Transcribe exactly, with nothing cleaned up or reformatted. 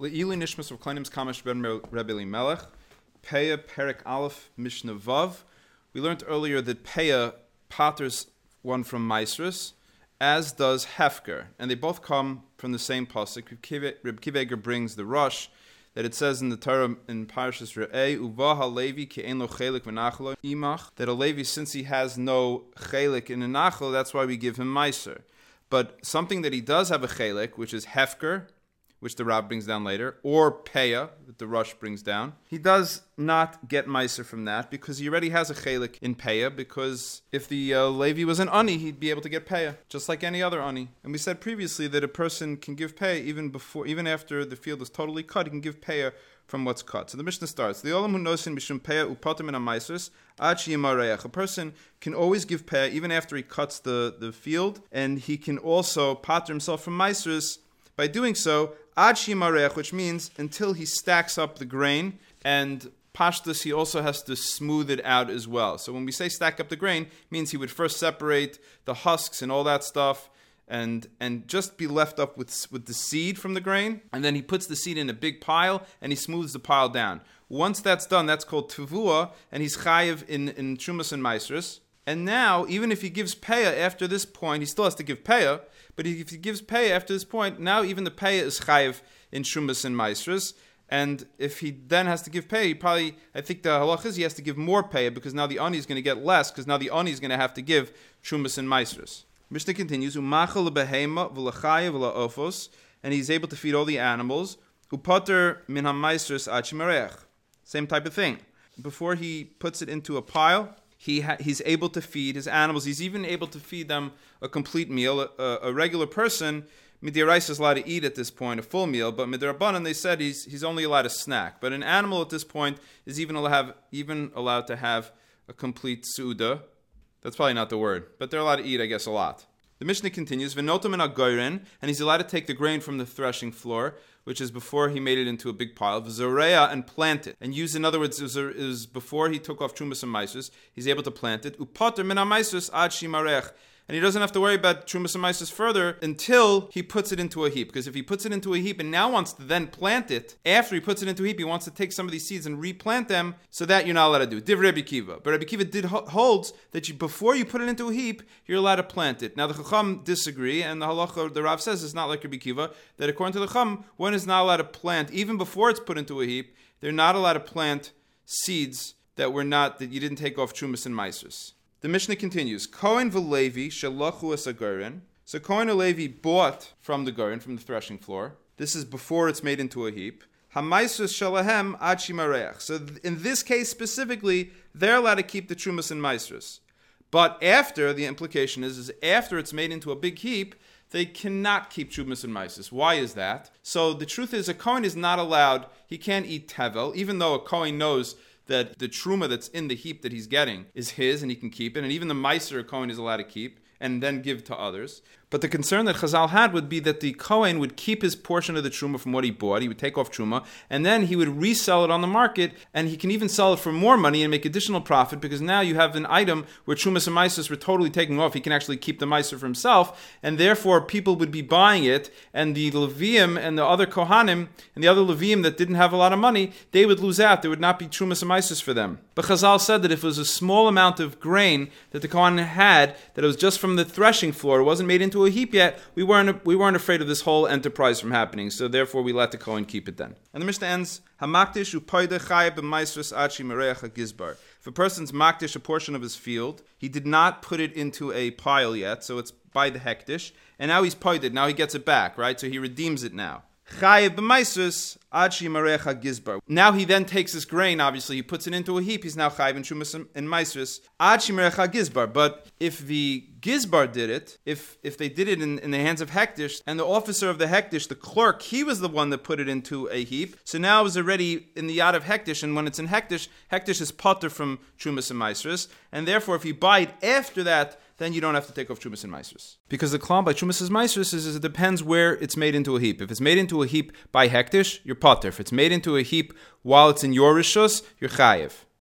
Le'ili nishmas of Kleinim Kamash ben Rebbe Elimelech, Peah Perek Aleph Mishnah Vav. We learned earlier that Peah patters one from Maisrus, as does Hefker, and they both come from the same pasuk. Reb Kiva Eger brings the rush that it says in the Torah in Parashas Re'eh, Uva HaLevi ki ein lo chelik v'nachlo imach, that a Levi, since he has no chelik in a nachlo, that's why we give him Meiser. But something that he does have a chelik, which is Hefker, which the Rab brings down later, or Peah, that the Rush brings down, he does not get Meiser from that because he already has a chelik in Peah, because if the uh, Levi was an Ani, he'd be able to get Peah, just like any other Ani. And we said previously that a person can give Peah even before, even after the field is totally cut, he can give Peah from what's cut. So the Mishnah starts, the Olam hu nosin b'shum Peah upatim min ha-Maisrus ad sheyimareach. A person can always give Peah even after he cuts the, the field, and he can also pater himself from Maisrus by doing so, ad shimarech, which means until he stacks up the grain, and pashtus, he also has to smooth it out as well. So when we say stack up the grain, it means he would first separate the husks and all that stuff, and and just be left up with with the seed from the grain, and then he puts the seed in a big pile, and he smooths the pile down. Once that's done, that's called tevua, and he's chayiv in, in Trumas and Maisrus. And now, even if he gives Peah after this point, he still has to give Peah, but if he gives Peah after this point, now even the Peah is chayiv in Shumas and Maisrus. And if he then has to give Peah, he probably, I think the halach is he has to give more Peah, because now the Ani is going to get less, because now the Ani is going to have to give Shumas and Maisrus. Mishnah continues, Umachal lebehema v'lechayev v'le'ofos, and he's able to feed all the animals. Upater min ha-Maisrus ad shemarech. Same type of thing. Before he puts it into a pile, He ha- he's able to feed his animals. He's even able to feed them a complete meal. A, a regular person, Midirais is allowed to eat at this point a full meal, but Midrabanan, they said he's he's only allowed a snack. But an animal at this point is even allowed, have, even allowed to have a complete suda. That's probably not the word, but they're allowed to eat, I guess, a lot. The Mishnah continues, V'notam in agoyren, and he's allowed to take the grain from the threshing floor, which is before he made it into a big pile, v'zoreya, and plant it. And use, in other words, is, is before he took off Trumas and Maisrus, he's able to plant it. Upater min ha-Maisrus ad shimarech. And he doesn't have to worry about Trumas and Maisrus further until he puts it into a heap. Because if he puts it into a heap and now wants to then plant it, after he puts it into a heap, he wants to take some of these seeds and replant them, so that you're not allowed to do. Div Rebbe Kiva. But Rebbe Kiva did holds that you, before you put it into a heap, you're allowed to plant it. Now the Chacham disagree, and the halacha, the Rav says, it's not like Rebbe Kiva, that according to the Chacham, one is not allowed to plant, even before it's put into a heap, they're not allowed to plant seeds that were not, that you didn't take off Trumas and Maisrus. The Mishnah continues, Kohen v'Levi shalachu es hagoren. So Kohen and Levi bought from the goren, from the threshing floor. This is before it's made into a heap. Ha-Maisrus shalahem ad shimarech. So in this case specifically, they're allowed to keep the Trumas and Maisrus. But after, the implication is, is after it's made into a big heap, they cannot keep Trumas and Maisrus. Why is that? So the truth is, a Kohen is not allowed, he can't eat tevel, even though a Kohen knows that the truma that's in the heap that he's getting is his and he can keep it, and even the Meiser a Kohen is allowed to keep and then give to others. But the concern that Chazal had would be that the Kohen would keep his portion of the truma from what he bought. He would take off truma, and then he would resell it on the market, and he can even sell it for more money and make additional profit, because now you have an item where trumas and meises were totally taken off. He can actually keep the meiser for himself, and therefore people would be buying it, and the Leviim and the other Kohanim and the other Leviim that didn't have a lot of money, they would lose out. There would not be trumas and meises for them. But Chazal said that if it was a small amount of grain that the Kohen had, that it was just from the threshing floor, it wasn't made into a heap yet, we weren't we weren't afraid of this whole enterprise from happening. So therefore, we let the Kohen keep it then. And the Mishnah ends, Hamakdish u'poide chayev b'maisrus achi mereach ha'gizbar. If a person's makdish a portion of his field, he did not put it into a pile yet, so it's by the hektish, and now he's poided, now he gets it back, right? So he redeems it now. Chayev b'maisrus achi mereach ha'gizbar. Now he then takes this grain, obviously, he puts it into a heap, he's now chayev in shumas and maisrus achi mereach ha'gizbar. But if the Gizbar did it, if if they did it in, in the hands of Hektish, and the officer of the Hektish, the clerk, he was the one that put it into a heap, so now it was already in the yad of Hektish, and when it's in Hektish, Hektish is potter from Trumas and Maisrus, and therefore if you buy it after that, then you don't have to take off Trumas and Maisrus. Because the klal by Trumas and Maisrus is, is it depends where it's made into a heap. If it's made into a heap by Hektish, you're potter. If it's made into a heap while it's in your Rishus, you're Chayev.